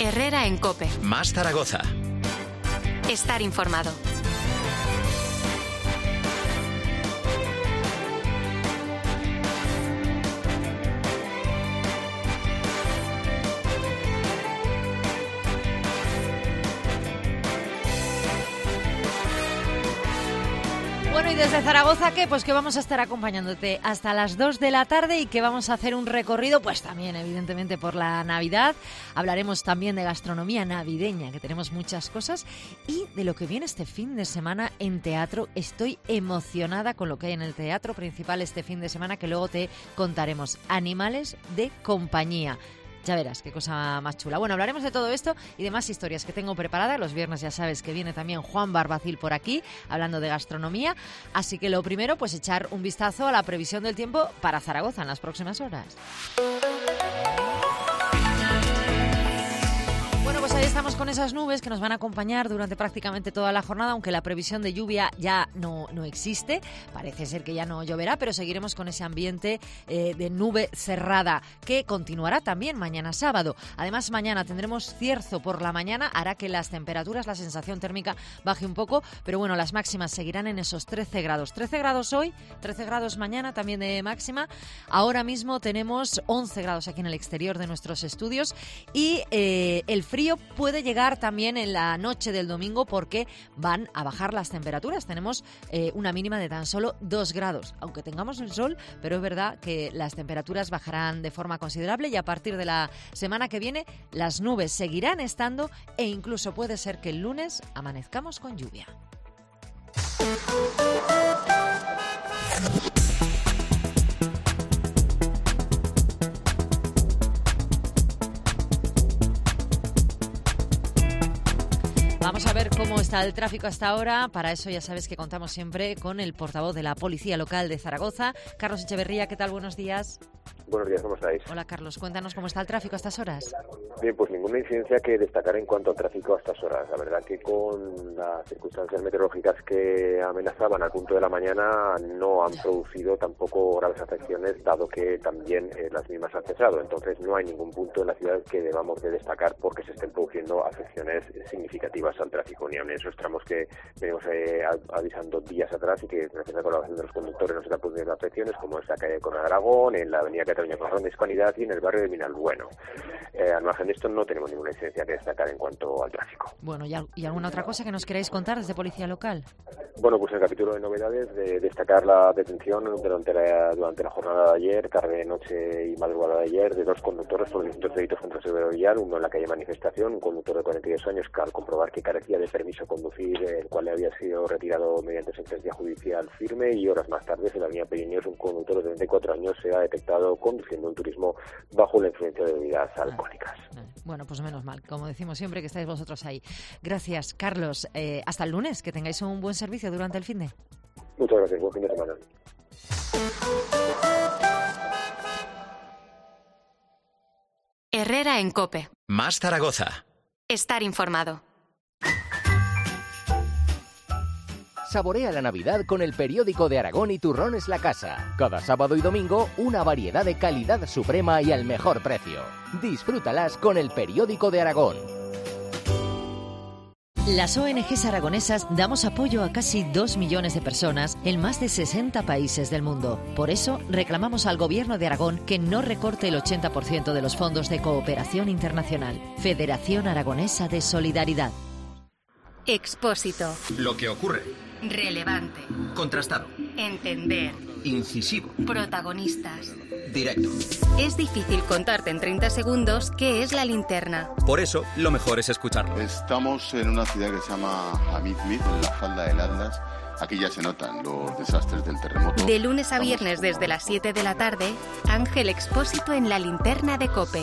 Herrera en COPE. Más Zaragoza. Estar informado. Bueno, y desde Zaragoza, ¿qué? Pues que vamos a estar acompañándote hasta las 2 de la tarde y que vamos a hacer un recorrido, pues también, evidentemente, por la Navidad. Hablaremos también de gastronomía navideña, que tenemos muchas cosas, y de lo que viene este fin de semana en teatro. Estoy emocionada con lo que hay en el teatro principal este fin de semana, que luego te contaremos. Animales de compañía. Ya verás, qué cosa más chula. Bueno, hablaremos de todo esto y de más historias que tengo preparadas. Los viernes ya sabes que viene también Juan Barbacil por aquí, hablando de gastronomía. Así que lo primero, pues echar un vistazo a la previsión del tiempo para Zaragoza en las próximas horas. Bueno, pues ahí estamos con esas nubes que nos van a acompañar durante prácticamente toda la jornada, aunque la previsión de lluvia ya no existe. Parece ser que ya no lloverá, pero seguiremos con ese ambiente de nube cerrada que continuará también mañana sábado. Además, mañana tendremos cierzo por la mañana, hará que las temperaturas, la sensación térmica baje un poco, pero bueno, las máximas seguirán en esos 13 grados. 13 grados hoy, 13 grados mañana también de máxima. Ahora mismo tenemos 11 grados aquí en el exterior de nuestros estudios y el frío puede llegar también en la noche del domingo porque van a bajar las temperaturas. Tenemos una mínima de tan solo 2 grados, aunque tengamos el sol, pero es verdad que las temperaturas bajarán de forma considerable y a partir de la semana que viene las nubes seguirán estando e incluso puede ser que el lunes amanezcamos con lluvia. Vamos a ver cómo está el tráfico hasta ahora. Para eso ya sabes que contamos siempre con el portavoz de la Policía Local de Zaragoza, Carlos Echeverría. ¿Qué tal? Buenos días. Buenos días, ¿cómo estáis? Hola, Carlos. Cuéntanos cómo está el tráfico a estas horas. Bien, pues ninguna incidencia que destacar en cuanto al tráfico a estas horas. La verdad que con las circunstancias meteorológicas que amenazaban al punto de la mañana no han producido tampoco graves afecciones, dado que también las mismas han cesado. Entonces no hay ningún punto en la ciudad que debamos de destacar porque se estén produciendo afecciones significativas al tráfico, ni aun en esos tramos que venimos avisando días atrás y que gracias a la colaboración de los conductores no se están produciendo afecciones, como en la calle Con Aragón, en la avenida Cataluña con Ron de Hispanidad y en el barrio de Vinalbueno. Al margen de esto no tenemos ninguna incidencia que destacar en cuanto al tráfico. Bueno, ¿y alguna otra cosa que nos queráis contar desde Policía Local? Bueno, pues en el capítulo de novedades, de destacar la detención durante la jornada de ayer, tarde, noche y madrugada de ayer, de 2 conductores por distintos delitos contra el seguridad vial, uno en la calle Manifestación, un conductor de 42 años que al comprobar que carecía de permiso a conducir, el cual le había sido retirado mediante sentencia judicial firme, y horas más tarde en la avenida Pirineos, un conductor de 34 años se ha detectado conduciendo un turismo bajo la influencia de bebidas alcohólicas. Bueno, pues menos mal, como decimos siempre, que estáis vosotros ahí. Gracias, Carlos. Hasta el lunes, que tengáis un buen servicio durante el finde. Muchas gracias, buen fin de semana. Herrera en COPE. Más Zaragoza. Estar informado. Saborea la Navidad con el periódico de Aragón y Turrones La Casa. Cada sábado y domingo, una variedad de calidad suprema y al mejor precio. Disfrútalas con el periódico de Aragón. Las ONGs aragonesas damos apoyo a casi 2 millones de personas en más de 60 países del mundo. Por eso, reclamamos al Gobierno de Aragón que no recorte el 80% de los fondos de cooperación internacional. Federación Aragonesa de Solidaridad. Expósito. Lo que ocurre. Relevante. Contrastado. Entender. Incisivo. Protagonistas. Directo. Es difícil contarte en 30 segundos qué es la linterna. Por eso, lo mejor es escucharlo. Estamos en una ciudad que se llama Hamidmid, en la falda del Atlas. Aquí ya se notan los desastres del terremoto. De lunes a viernes desde las 7 de la tarde, Ángel Expósito en la linterna de COPE.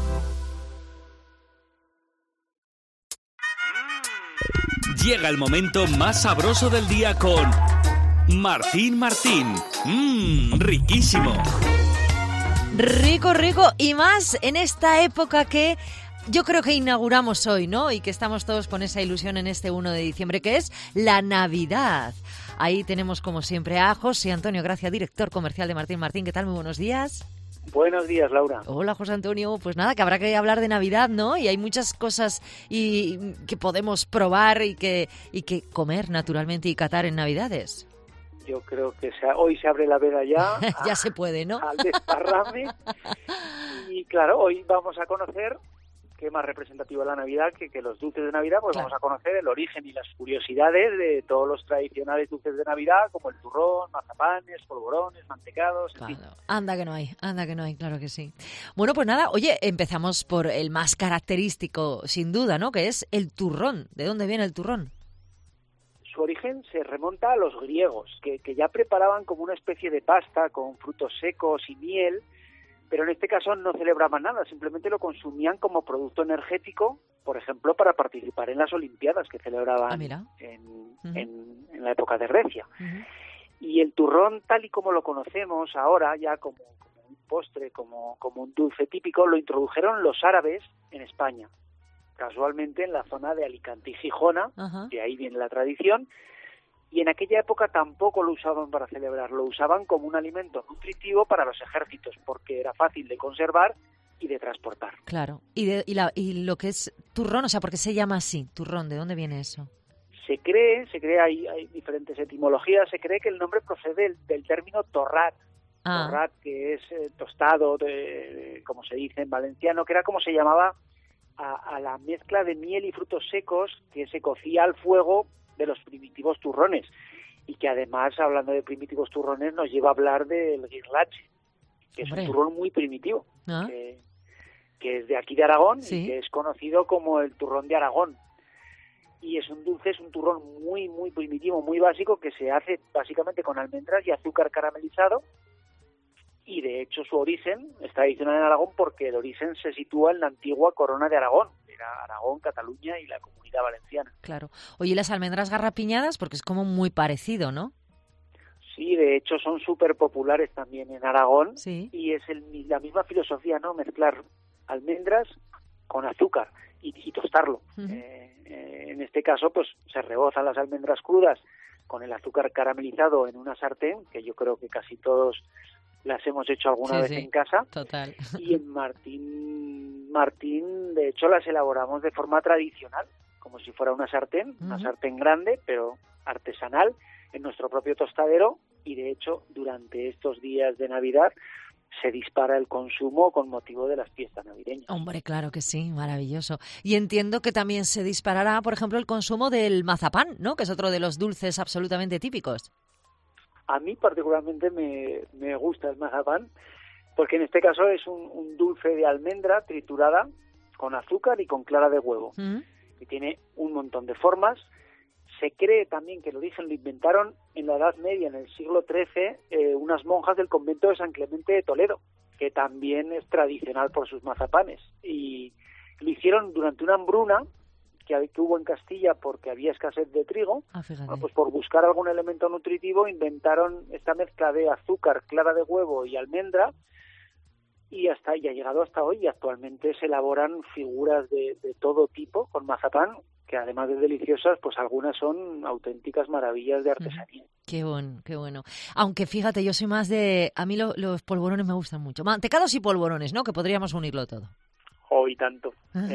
Llega el momento más sabroso del día con Martín Martín. Riquísimo. Rico, rico, y más en esta época que yo creo que inauguramos hoy, ¿no? Y que estamos todos con esa ilusión en este 1 de diciembre, que es la Navidad. Ahí tenemos, como siempre, a José Antonio Gracia, director comercial de Martín Martín. ¿Qué tal? Muy buenos días. Buenos días, Laura. Hola, José Antonio. Pues nada, que habrá que hablar de Navidad, ¿no? Y hay muchas cosas que podemos probar y que comer, naturalmente, y catar en Navidades. Yo creo que hoy se abre la veda ya. Ya se puede, ¿no? Al desparrame. Y claro, hoy vamos a conocer, qué más representativo de la Navidad que los dulces de Navidad, pues claro. Vamos a conocer el origen y las curiosidades de todos los tradicionales dulces de Navidad, como el turrón, mazapanes, polvorones, mantecados, claro. En fin. Anda que no hay, claro que sí. Bueno, pues nada, oye, empezamos por el más característico, sin duda, ¿no? Que es el turrón. ¿De dónde viene el turrón? Su origen se remonta a los griegos, que ya preparaban como una especie de pasta con frutos secos y miel, pero en este caso no celebraban nada, simplemente lo consumían como producto energético, por ejemplo, para participar en las Olimpiadas que celebraban en la época de Grecia. Y el turrón, tal y como lo conocemos ahora, ya como un postre, como un dulce típico, lo introdujeron los árabes en España, casualmente en la zona de Alicante y Gijona, de ahí viene la tradición. Y en aquella época tampoco lo usaban para celebrar, lo usaban como un alimento nutritivo para los ejércitos, porque era fácil de conservar y de transportar. Claro. Y lo que es turrón, o sea, ¿por qué se llama así? Turrón, ¿de dónde viene eso? Se cree, hay diferentes etimologías, se cree que el nombre procede del término torrat. Torrat, que es tostado, como se dice en valenciano, que era como se llamaba a la mezcla de miel y frutos secos que se cocía al fuego de los primitivos turrones, y que además, hablando de primitivos turrones, nos lleva a hablar del guirlache, que es un turrón muy primitivo, que es de aquí de Aragón, y que es conocido como el turrón de Aragón. Y es un turrón muy, muy primitivo, muy básico, que se hace básicamente con almendras y azúcar caramelizado, y de hecho su origen es tradicional en Aragón porque el origen se sitúa en la antigua corona de Aragón, era Aragón, Cataluña y la Comunidad Valenciana. Claro. Oye, ¿y las almendras garrapiñadas? Porque es como muy parecido, ¿no? Sí, de hecho son súper populares también en Aragón, y es la misma filosofía, ¿no? Mezclar almendras con azúcar y tostarlo. En este caso, pues se rebozan las almendras crudas con el azúcar caramelizado en una sartén, que yo creo que casi todos las hemos hecho alguna vez en casa. Total. Y en Martín, de hecho, las elaboramos de forma tradicional, como si fuera una sartén grande, pero artesanal, en nuestro propio tostadero, y de hecho, durante estos días de Navidad se dispara el consumo con motivo de las fiestas navideñas. Hombre, claro que sí, maravilloso. Y entiendo que también se disparará, por ejemplo, el consumo del mazapán, ¿no? Que es otro de los dulces absolutamente típicos. A mí particularmente me gusta el mazapán, porque en este caso es un dulce de almendra triturada con azúcar y con clara de huevo. Y tiene un montón de formas. Se cree también que el origen lo inventaron en la Edad Media, en el siglo XIII, unas monjas del convento de San Clemente de Toledo, que también es tradicional por sus mazapanes. Y lo hicieron durante una hambruna que hubo en Castilla porque había escasez de trigo. Bueno, pues por buscar algún elemento nutritivo inventaron esta mezcla de azúcar, clara de huevo y almendra, y ha llegado hasta hoy, y actualmente se elaboran figuras de todo tipo con mazapán, que además de deliciosas, pues algunas son auténticas maravillas de artesanía. Qué bueno. Aunque fíjate, yo soy más de... A mí los polvorones me gustan mucho. Mantecados y polvorones, ¿no? Que podríamos unirlo todo. Y tanto.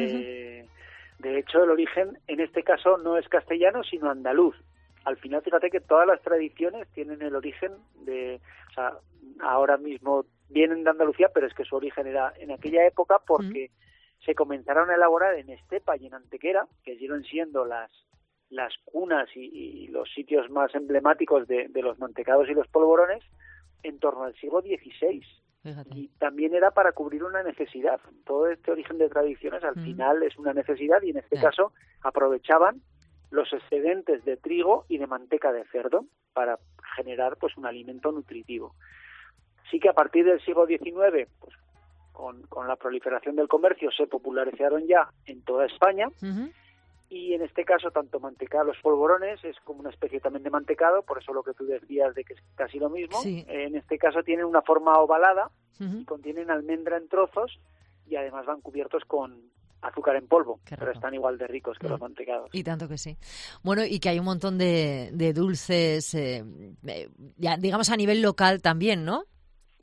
De hecho, el origen, en este caso, no es castellano, sino andaluz. Al final, fíjate que todas las tradiciones tienen el origen o sea, ahora mismo vienen de Andalucía, pero es que su origen era en aquella época porque se comenzaron a elaborar en Estepa y en Antequera, que siguen siendo las cunas y los sitios más emblemáticos de los mantecados y los polvorones, en torno al siglo XVI. Fíjate. Y también era para cubrir una necesidad. Todo este origen de tradiciones al final es una necesidad, y en este caso aprovechaban los excedentes de trigo y de manteca de cerdo para generar pues un alimento nutritivo. Sí que a partir del siglo XIX, pues con la proliferación del comercio, se popularizaron ya en toda España, y en este caso tanto mantecados, los polvorones, es como una especie también de mantecado, por eso lo que tú decías de que es casi lo mismo. En este caso tienen una forma ovalada y contienen almendra en trozos, y además van cubiertos con azúcar en polvo, pero están igual de ricos que los mantecados. Y tanto que sí. Bueno, y que hay un montón de dulces, ya digamos a nivel local también, ¿no?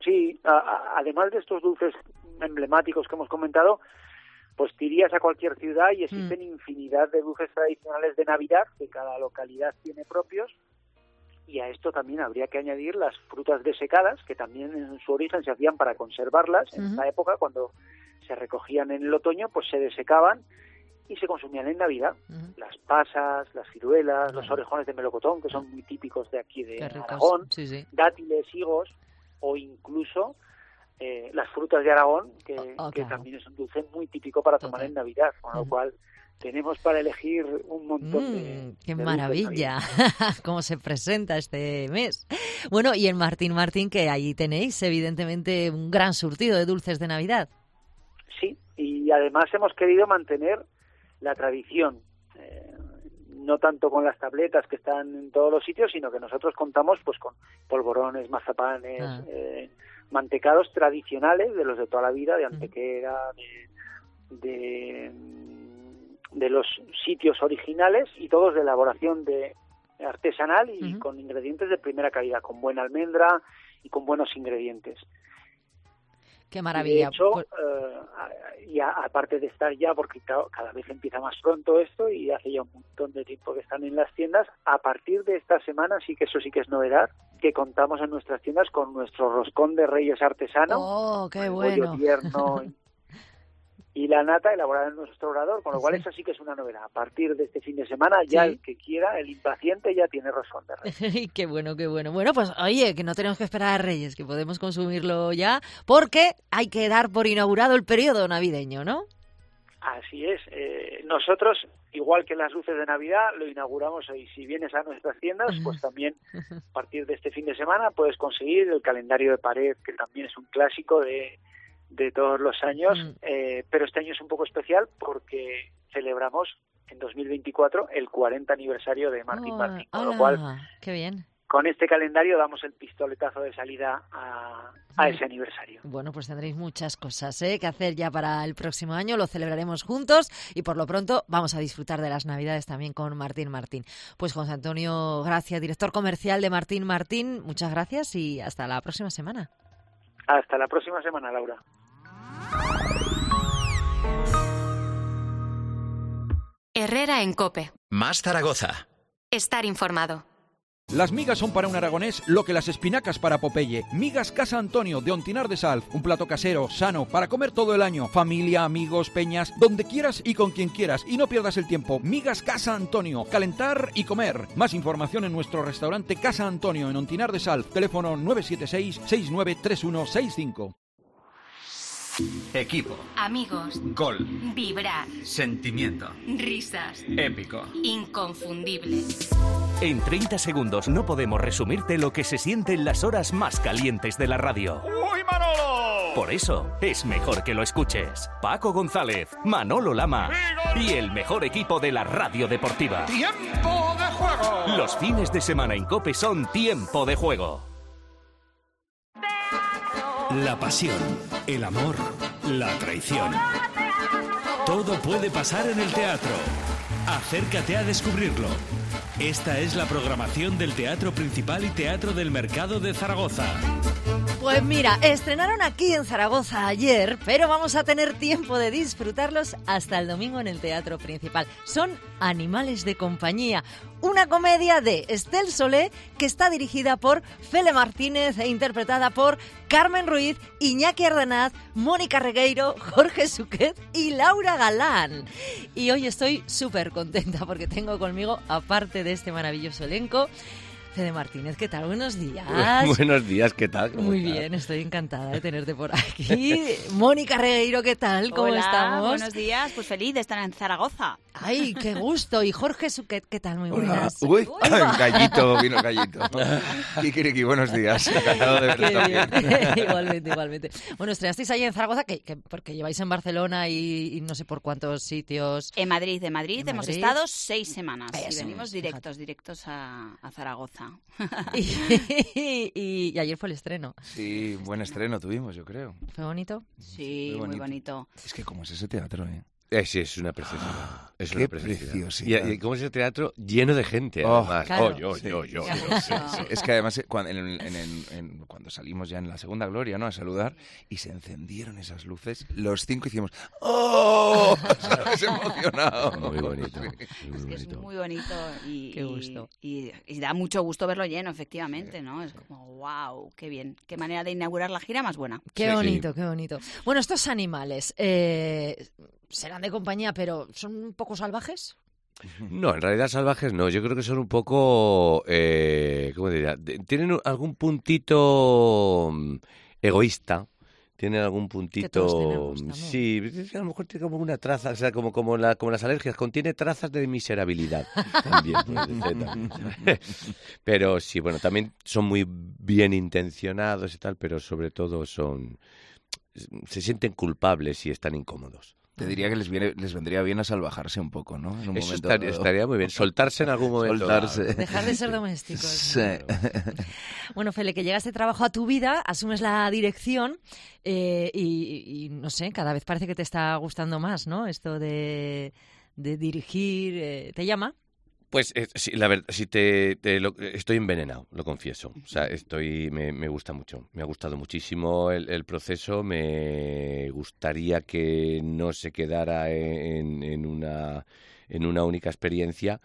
Sí, además de estos dulces emblemáticos que hemos comentado, pues te irías a cualquier ciudad y existen infinidad de dulces tradicionales de Navidad que cada localidad tiene propios, y a esto también habría que añadir las frutas desecadas, que también en su origen se hacían para conservarlas. En esta época, cuando se recogían en el otoño, pues se desecaban y se consumían en Navidad. Las pasas, las ciruelas, los orejones de melocotón, que son muy típicos de aquí de Aragón, dátiles, higos, o incluso las frutas de Aragón, que también es un dulce muy típico para tomar en Navidad, con lo cual tenemos para elegir un montón de... ¡Qué maravilla! Cómo se presenta este mes. Bueno, y en Martín, que allí tenéis evidentemente un gran surtido de dulces de Navidad. Sí, y además hemos querido mantener la tradición, no tanto con las tabletas que están en todos los sitios, sino que nosotros contamos pues con polvorones, mazapanes, mantecados tradicionales de los de toda la vida, de Antequera, de los sitios originales, y todos de elaboración artesanal y con ingredientes de primera calidad, con buena almendra y con buenos ingredientes. ¡Qué maravilla! De hecho, y aparte de estar ya, porque cada vez empieza más pronto esto y hace ya un montón de tiempo que están en las tiendas, a partir de esta semana sí que es novedad, que contamos en nuestras tiendas con nuestro roscón de Reyes artesano. ¡Oh, qué bueno! Pollo tierno y la nata elaborada en nuestro obrador, con lo cual eso sí que es una novedad. A partir de este fin de semana ya el que quiera, el impaciente, ya tiene roscón de Reyes. ¡Qué bueno, qué bueno! Bueno, pues oye, que no tenemos que esperar a Reyes, que podemos consumirlo ya, porque hay que dar por inaugurado el periodo navideño, ¿no? Así es. Nosotros, igual que las luces de Navidad, lo inauguramos hoy. Si vienes a nuestras tiendas, pues también a partir de este fin de semana puedes conseguir el calendario de pared, que también es un clásico de todos los años, pero este año es un poco especial porque celebramos en 2024 el 40 aniversario de Martín, con lo cual, qué bien. Con este calendario damos el pistoletazo de salida a ese aniversario. Bueno, pues tendréis muchas cosas que hacer ya para el próximo año, lo celebraremos juntos y por lo pronto vamos a disfrutar de las Navidades también con Martín. Pues José Antonio Gracia, director comercial de Martín, muchas gracias y hasta la próxima semana. Hasta la próxima semana, Laura. Herrera en COPE. Más Zaragoza. Estar informado. Las migas son para un aragonés lo que las espinacas para Popeye. Migas Casa Antonio de Ontinar de Salv. Un plato casero, sano, para comer todo el año. Familia, amigos, peñas, donde quieras y con quien quieras. Y no pierdas el tiempo. Migas Casa Antonio. Calentar y comer. Más información en nuestro restaurante Casa Antonio en Ontinar de Salv. Teléfono 976-693165. Equipo. Amigos. Gol. Vibrar. Sentimiento. Risas. Épico. Inconfundible. En 30 segundos no podemos resumirte lo que se siente en las horas más calientes de la radio. ¡Uy, Manolo! Por eso, es mejor que lo escuches. Paco González, Manolo Lama y el mejor equipo de la radio deportiva. ¡Tiempo de juego! Los fines de semana en COPE son Tiempo de Juego. La pasión, el amor, la traición. Todo puede pasar en el teatro. Acércate a descubrirlo. Esta es la programación del Teatro Principal y Teatro del Mercado de Zaragoza. Pues mira, estrenaron aquí en Zaragoza ayer, pero vamos a tener tiempo de disfrutarlos hasta el domingo en el Teatro Principal. Son Animales de Compañía, una comedia de Estel Solé que está dirigida por Fele Martínez e interpretada por Carmen Ruiz, Iñaki Ardanaz, Mónica Regueiro, Jorge Suquet y Laura Galán. Y hoy estoy súper contenta porque tengo conmigo, aparte de este maravilloso elenco, Fede Martínez, ¿qué tal? Buenos días. Buenos días, ¿qué tal? Muy bien, estoy encantada de tenerte por aquí. Mónica Regueiro, ¿qué tal? ¿Cómo estamos? Buenos días, pues feliz de estar en Zaragoza. Ay, qué gusto. Y Jorge Suquet, ¿qué tal? Muy buenas. Uy, gallito, vino gallito. Kikiriki, buenos días. Encantado de verte también. Igualmente. Bueno, estrenasteis ahí en Zaragoza, porque lleváis en Barcelona y no sé por cuántos sitios. En Madrid hemos estado 6 semanas. Eso, y venimos directos a Zaragoza. Y ayer fue el estreno. Sí, buen estreno tuvimos, yo creo. ¿Fue bonito? Sí, muy bonito. Es que como es ese teatro, Sí, es una preciosidad. Es Qué una preciosidad. preciosidad. Y cómo es el teatro lleno de gente, además. Claro. Yo. Sí. Es que además cuando salimos ya en la segunda gloria, ¿no?, a saludar, y se encendieron esas luces, los 5 hicimos ¡oh! ¿Sabes? Emocionado. Muy bonito. Es muy bonito y, Qué gusto. y da mucho gusto verlo lleno, efectivamente, ¿no? Es como, wow, qué bien. Qué manera de inaugurar la gira más buena. Qué bonito, qué bonito. Bueno, estos animales serán de compañía, pero ¿son un poco salvajes? No, en realidad salvajes no. Yo creo que son un poco, ¿cómo diría? Tienen algún puntito egoísta. Tienen algún puntito, que todos tenemos también. Sí, a lo mejor tiene como una traza, o sea, como las alergias, contiene trazas de miserabilidad también, pero sí, bueno, también son muy bien intencionados y tal, pero sobre todo se sienten culpables y están incómodos. Te diría que les vendría bien a salvajarse un poco, ¿no? En un Eso momento estaría muy bien. Soltarse en algún momento. Dejar de ser domésticos. Sí. Bueno, Fele, que llega este trabajo a tu vida, asumes la dirección y no sé, cada vez parece que te está gustando más, ¿no? Esto de dirigir. ¿Te llama? Pues sí, la verdad, estoy envenenado, lo confieso. O sea, me gusta mucho, me ha gustado muchísimo el proceso. Me gustaría que no se quedara en una única experiencia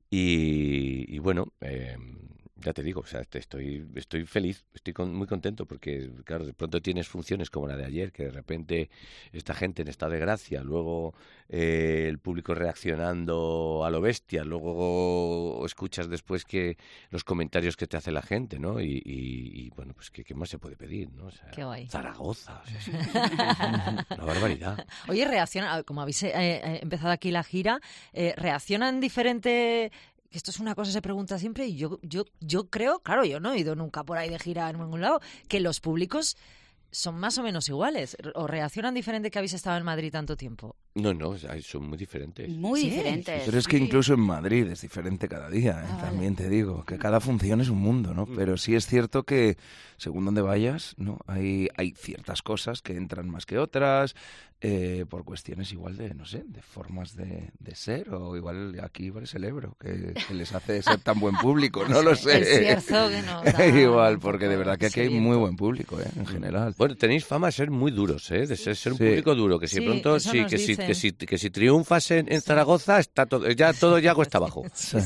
y bueno, ya te digo, o sea, estoy feliz, muy contento porque, claro, de pronto tienes funciones como la de ayer, que de repente esta gente en estado de gracia, luego el público reaccionando a lo bestia, luego escuchas después que los comentarios que te hace la gente, ¿no? Y bueno, pues ¿qué más se puede pedir, ¿no? O sea, qué guay. Zaragoza, o sea, una barbaridad. Oye, reacciona, como habéis empezado aquí la gira, ¿reaccionan diferente? Esto es una cosa que se pregunta siempre y yo creo, claro, yo no he ido nunca por ahí de gira en ningún lado, que los públicos son más o menos iguales o reaccionan diferente que habéis estado en Madrid tanto tiempo. No, son muy diferentes. Muy diferentes. Pero es que incluso en Madrid es diferente cada día, también te digo, que cada función es un mundo, ¿no? Pero sí es cierto que según donde vayas, ¿no? Hay ciertas cosas que entran más que otras, por cuestiones igual de, no sé, de formas de ser, o igual aquí es el Ebro, que les hace ser tan buen público, no lo sé. Es cierto que no. Igual, porque de verdad que aquí hay muy buen público, en general. Bueno, tenéis fama de ser muy duros, de ser un público duro, que si de pronto que si triunfas en Zaragoza está todo ya cuesta abajo. Sí,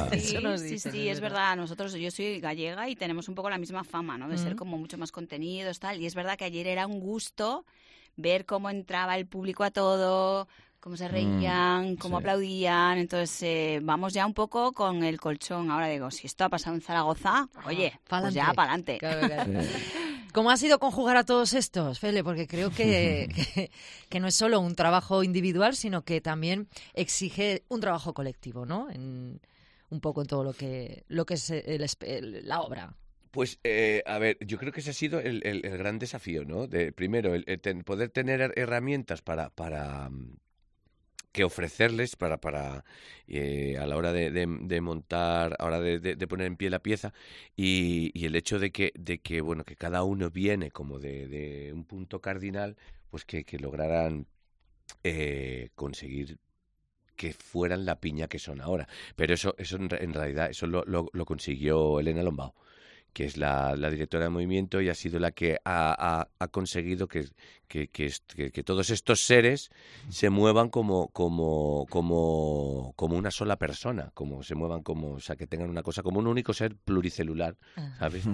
es verdad. Yo soy gallega y tenemos un poco la misma fama, ¿no? De ser como mucho más contenidos, tal. Y es verdad que ayer era un gusto ver cómo entraba el público a todo, cómo se reían, cómo aplaudían. Entonces, vamos ya un poco con el colchón. Ahora digo, si esto ha pasado en Zaragoza, oye, pues ya para adelante. Claro. ¿Cómo ha sido conjugar a todos estos, Fele? Porque creo que no es solo un trabajo individual, sino que también exige un trabajo colectivo, ¿no? Un poco en todo lo que es la obra. Pues, a ver, yo creo que ese ha sido el gran desafío, ¿no? Primero, poder tener herramientas para que ofrecerles para a la hora de montar, a la hora de poner en pie la pieza y el hecho de que bueno, que cada uno viene como de un punto cardinal, pues que lograran conseguir que fueran la piña que son ahora. Pero eso en realidad eso lo consiguió Elena Lombao, que es la directora de movimiento y ha sido la que ha conseguido que todos estos seres se muevan como una sola persona, como se muevan o sea, que tengan una cosa como un único ser pluricelular, ¿sabes?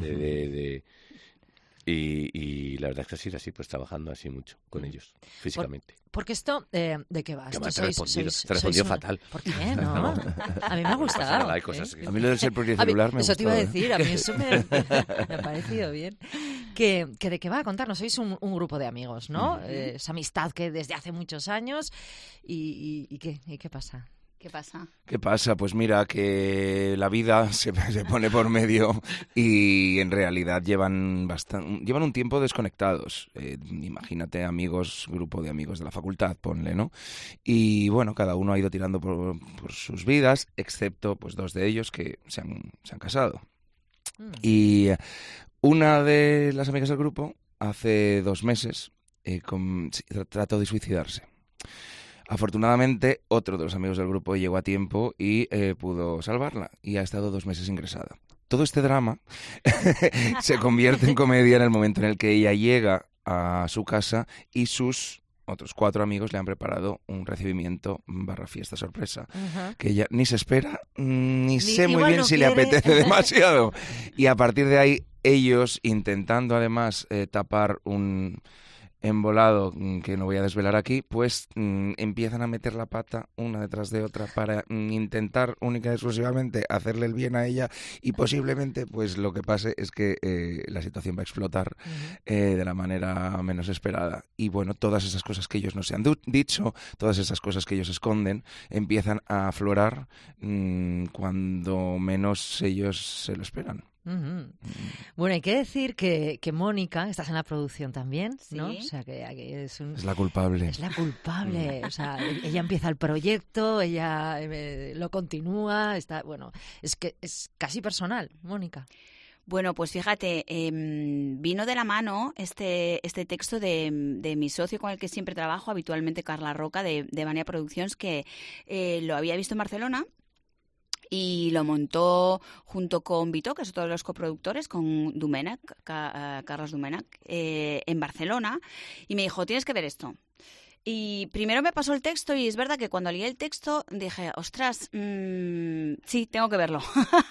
Y la verdad es que ha sido así, pues trabajando así mucho con ellos, físicamente. Porque esto, ¿de qué va? Te he respondido fatal. ¿Por qué? No. A mí me ha gustado. Hay cosas A mí lo del ser pluricelular me Eso te iba a gustó, decir, a mí eso me ha parecido bien. Que ¿de qué va a contarnos? Sois un grupo de amigos, ¿no? Esa amistad que desde hace muchos años. ¿Y qué pasa? ¿Qué pasa? Pues mira, que la vida se pone por medio y en realidad llevan un tiempo desconectados. Imagínate grupo de amigos de la facultad, ponle, ¿no? Y bueno, cada uno ha ido tirando por sus vidas, excepto pues 2 de ellos que se han casado. Y una de las amigas del grupo hace 2 meses trató de suicidarse. Afortunadamente, otro de los amigos del grupo llegó a tiempo y pudo salvarla, y ha estado 2 meses ingresada. Todo este drama se convierte en comedia en el momento en el que ella llega a su casa y sus otros 4 amigos le han preparado un recibimiento / fiesta sorpresa, que ella ni se espera, ni sé muy bien si le apetece demasiado. Y a partir de ahí, ellos, intentando además tapar un embolado que no voy a desvelar aquí, pues empiezan a meter la pata una detrás de otra para intentar única y exclusivamente hacerle el bien a ella, y posiblemente pues lo que pase es que la situación va a explotar de la manera menos esperada, y bueno, todas esas cosas que ellos no se han dicho, todas esas cosas que ellos esconden, empiezan a aflorar cuando menos ellos se lo esperan. Bueno, hay que decir que Mónica, estás en la producción también, ¿no? Sí. O sea, que es la culpable. Es la culpable. O sea, ella empieza el proyecto, ella lo continúa, bueno, es que es casi personal, Mónica. Bueno, pues fíjate, vino de la mano este texto de mi socio con el que siempre trabajo habitualmente, Carla Roca, de Vania Productions, que lo había visto en Barcelona. Y lo montó junto con Vito, que es otro de los coproductores, con Domènech, Carlos Domènech, en Barcelona. Y me dijo, tienes que ver esto. Y primero me pasó el texto, y es verdad que cuando leí el texto dije, ostras, sí, tengo que verlo.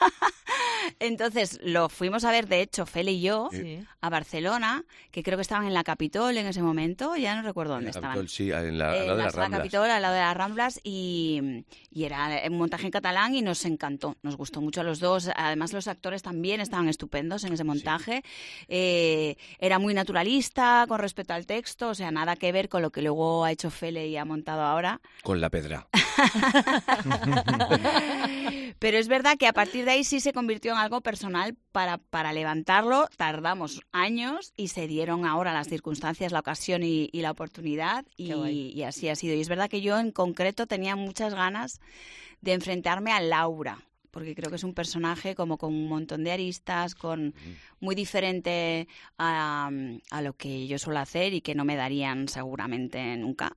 Entonces lo fuimos a ver, de hecho, Fele y yo, a Barcelona, que creo que estaban en la Capitol en ese momento, ya no recuerdo dónde estaban. Capitol, sí, al lado de las Ramblas. Capitol, al lado de las Ramblas, y era un montaje en catalán y nos encantó, nos gustó mucho a los dos. Además, los actores también estaban estupendos en ese montaje. Era muy naturalista con respecto al texto, o sea, nada que ver con lo que luego ha hecho Fele y ha montado ahora. Con la pedra. Pero es verdad que a partir de ahí sí se convirtió en algo personal. Para levantarlo tardamos años y se dieron ahora las circunstancias, la ocasión y la oportunidad, y así ha sido. Y es verdad que yo en concreto tenía muchas ganas de enfrentarme a Laura, porque creo que es un personaje como con un montón de aristas, muy diferente a lo que yo suelo hacer y que no me darían seguramente nunca.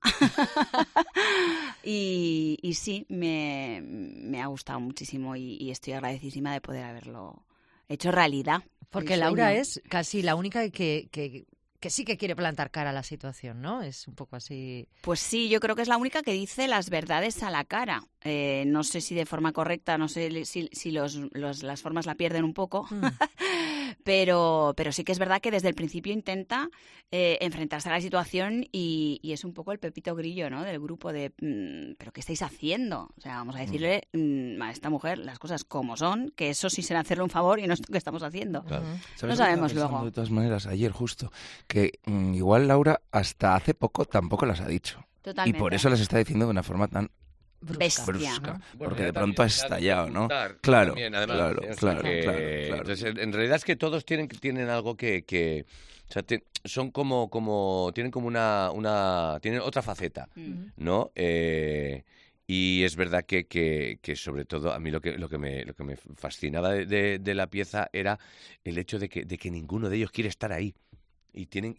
y sí, me ha gustado muchísimo y estoy agradecidísima de poder haberlo hecho realidad. Porque Laura es casi la única que sí que quiere plantar cara a la situación, ¿no? Es un poco así. Pues sí, yo creo que es la única que dice las verdades a la cara. No sé si de forma correcta, no sé si las formas la pierden un poco, pero sí que es verdad que desde el principio intenta enfrentarse a la situación y es un poco el Pepito Grillo, ¿no? Del grupo de ¿pero qué estáis haciendo? O sea, vamos a decirle a esta mujer las cosas como son, que eso sí será hacerle un favor y no es lo que estamos haciendo. Claro. No sabemos luego. De todas maneras, ayer justo, que igual Laura hasta hace poco tampoco las ha dicho. Totalmente. Y por eso las está diciendo de una forma tan brusca, brusca, ¿no? porque Bueno, de pronto ha estallado, ¿no? Claro, también, además, claro. Entonces, en realidad es que todos tienen algo que o sea, son como tienen como tienen otra faceta, ¿no? Y es verdad que sobre todo a mí lo que me fascinaba de la pieza era el hecho de que ninguno de ellos quiere estar ahí. Y tienen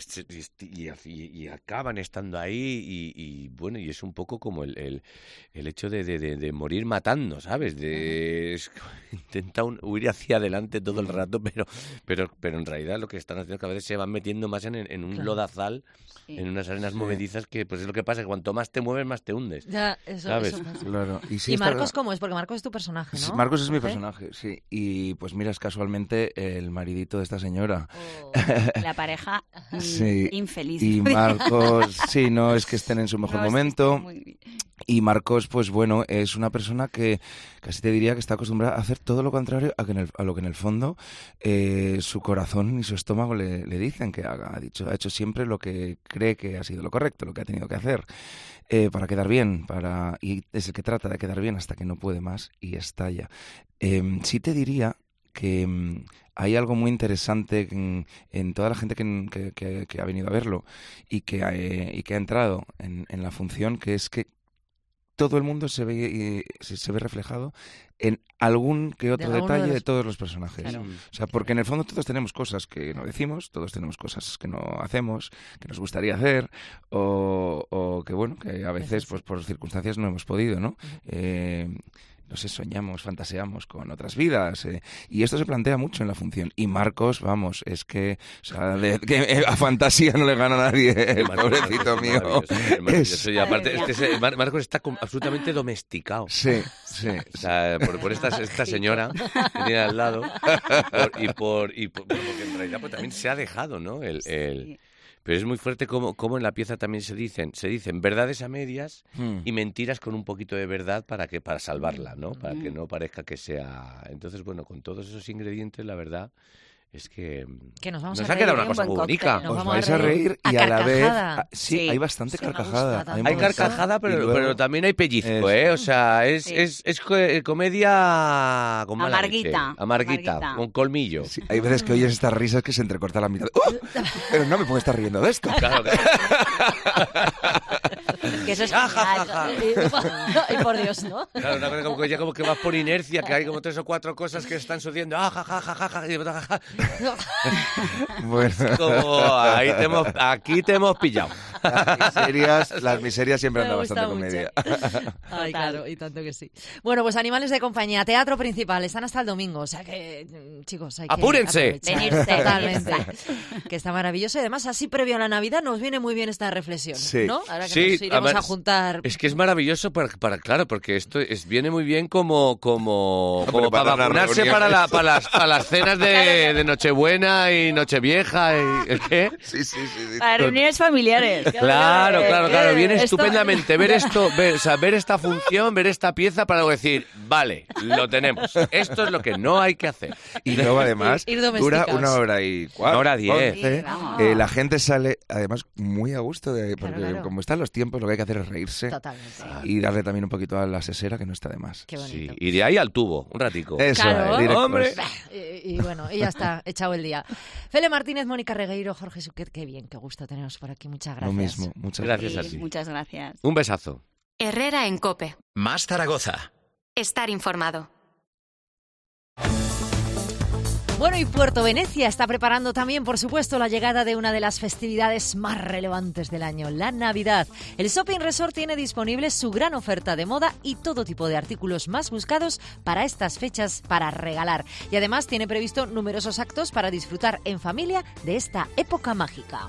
y acaban estando ahí y bueno, y es un poco como el hecho de morir matando, ¿sabes? Intenta huir hacia adelante todo el rato, pero en realidad lo que están haciendo cada vez se van metiendo más en un lodazal, en unas arenas movedizas, que pues es lo que pasa, que cuanto más te mueves más te hundes. Ya, eso, ¿sabes? Eso pasa. Claro. ¿Y Marcos cómo es? Porque Marcos es tu personaje, ¿no? Sí, Marcos es mi personaje, sí. Y pues mira, es casualmente el maridito de esta señora. La pareja infeliz. Y Marcos, sí, no es que estén en su mejor momento. Y Marcos, pues bueno, es una persona que casi te diría que está acostumbrada a hacer todo lo contrario a lo que en el fondo su corazón y su estómago le dicen que haga. Ha hecho siempre lo que cree que ha sido lo correcto, lo que ha tenido que hacer para quedar bien, y es el que trata de quedar bien hasta que no puede más y estalla. Sí te diría que hay algo muy interesante en toda la gente que ha venido a verlo y que ha entrado en la función, que es que todo el mundo se ve reflejado en algún que otro detalle de todos los personajes. Claro. O sea, porque en el fondo todos tenemos cosas que no decimos, todos tenemos cosas que no hacemos, que nos gustaría hacer, o que bueno, que a veces pues por circunstancias no hemos podido, ¿no? No sé, soñamos, fantaseamos con otras vidas, y esto se plantea mucho en la función. Y Marcos, vamos, es que, o sea, que a fantasía no le gana a nadie, el pobrecito mío. Y aparte, Marcos está absolutamente domesticado. Sí. O sea, por esta señora que tiene al lado, porque en realidad pues, también se ha dejado, ¿no? Pero es muy fuerte como en la pieza también se dicen verdades a medias y mentiras con un poquito de verdad para salvarla, ¿no? Para que no parezca que sea... Entonces, bueno, con todos esos ingredientes, la verdad es que nos ha quedado una cosa muy bonita. Os vais a reír y a la vez... Sí, hay bastante carcajada. Hay carcajada, pero también hay pellizco, ¿eh? O sea, es comedia con mala leche. Amarguita, con colmillo. Sí, hay veces que oyes estas risas que se entrecorta la mitad. ¡Oh! Pero no me puedo estar riendo de esto. Claro. Que eso es y por Dios, ¿no? Claro, una cosa como que vas por inercia, que hay como 3 o 4 cosas que están sucediendo. Bueno. Aquí te hemos pillado. Las miserias siempre andan bastante comedia. Ay, claro, y tanto que sí. Bueno, pues Animales de Compañía, teatro principal, están hasta el domingo, o sea que, chicos, hay que ¡apúrense! Venirse. Totalmente. Que está maravilloso y además así previo a la Navidad nos viene muy bien esta reflexión, ¿no? Ahora que nos iremos a juntar... Es que es maravilloso claro, porque esto viene muy bien como para vacunarse para las cenas de Nochebuena y Nochevieja y ¿qué? Sí. Para reuniones familiares. Claro. Viene estupendamente ver esta función, ver esta pieza para decir, vale, lo tenemos. Esto es lo que no hay que hacer. Y luego además dura 1 hora y 4. 1 hora 10. La gente sale además muy a gusto porque como están los tiempos, lo que hay que hacer es reírse. Totalmente. Y darle también un poquito a la sesera, que no está de más. Qué bonito. Sí, y de ahí al tubo, un ratico. Eso, claro. ¡Hombre! Y bueno, y ya está, echado el día. Fele Martínez, Mónica Regueiro, Jorge Suquet, qué bien, qué gusto teneros por aquí. Muchas gracias. Lo mismo, muchas gracias a ti. Muchas gracias. Un besazo. Herrera en COPE. Más Zaragoza. Estar informado. Bueno, y Puerto Venecia está preparando también, por supuesto, la llegada de una de las festividades más relevantes del año, la Navidad. El Shopping Resort tiene disponible su gran oferta de moda y todo tipo de artículos más buscados para estas fechas para regalar. Y además tiene previsto numerosos actos para disfrutar en familia de esta época mágica.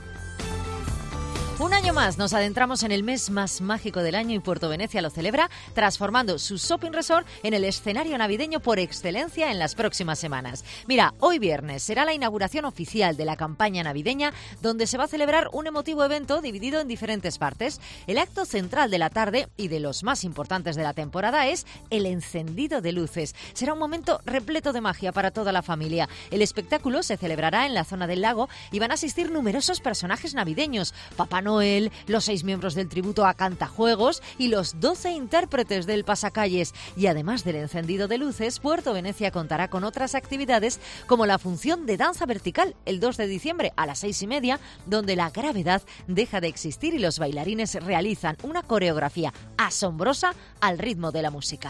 Un año más nos adentramos en el mes más mágico del año y Puerto Venecia lo celebra transformando su shopping resort en el escenario navideño por excelencia en las próximas semanas. Mira, hoy viernes será la inauguración oficial de la campaña navideña donde se va a celebrar un emotivo evento dividido en diferentes partes. El acto central de la tarde y de los más importantes de la temporada es el encendido de luces. Será un momento repleto de magia para toda la familia. El espectáculo se celebrará en la zona del lago y van a asistir numerosos personajes navideños. Papá Noel, los 6 miembros del tributo a Cantajuegos y los 12 intérpretes del pasacalles. Y además del encendido de luces, Puerto Venecia contará con otras actividades como la función de danza vertical el 2 de diciembre a las 6:30, donde la gravedad deja de existir y los bailarines realizan una coreografía asombrosa al ritmo de la música.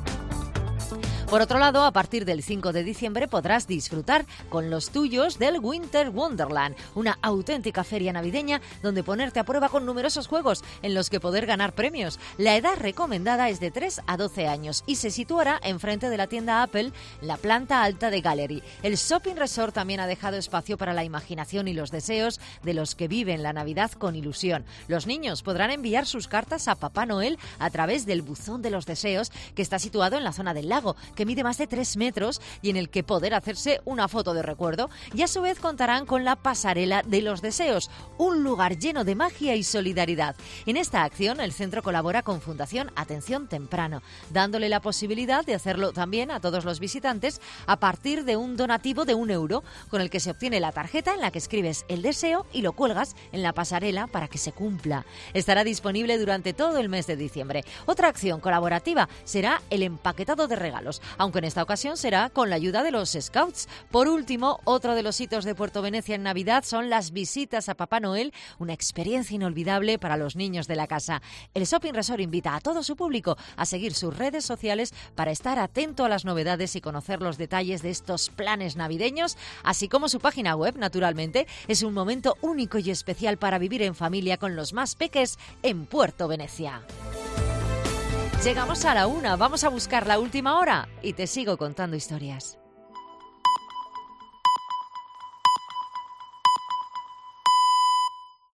Por otro lado, a partir del 5 de diciembre podrás disfrutar con los tuyos del Winter Wonderland, una auténtica feria navideña donde ponerte a prueba con numerosos juegos en los que poder ganar premios. La edad recomendada es de 3 a 12 años y se situará enfrente de la tienda Apple, la planta alta de Gallery. El Shopping Resort también ha dejado espacio para la imaginación y los deseos de los que viven la Navidad con ilusión. Los niños podrán enviar sus cartas a Papá Noel a través del buzón de los deseos que está situado en la zona del lago, que mide más de 3 metros y en el que poder hacerse una foto de recuerdo. Y a su vez contarán con la pasarela de los deseos, un lugar lleno de magia y solidaridad. En esta acción el centro colabora con Fundación Atención Temprano, dándole la posibilidad de hacerlo también a todos los visitantes a partir de un donativo de €1, con el que se obtiene la tarjeta en la que escribes el deseo y lo cuelgas en la pasarela para que se cumpla. Estará disponible durante todo el mes de diciembre. Otra acción colaborativa será el empaquetado de regalos. aunque en esta ocasión será con la ayuda de los Scouts. Por último, otro de los hitos de Puerto Venecia en Navidad son las visitas a Papá Noel, una experiencia inolvidable para los niños de la casa. El Shopping Resort invita a todo su público a seguir sus redes sociales para estar atento a las novedades y conocer los detalles de estos planes navideños, así como su página web, naturalmente. Es un momento único y especial para vivir en familia con los más peques en Puerto Venecia. Llegamos a la 1, vamos a buscar la última hora y te sigo contando historias.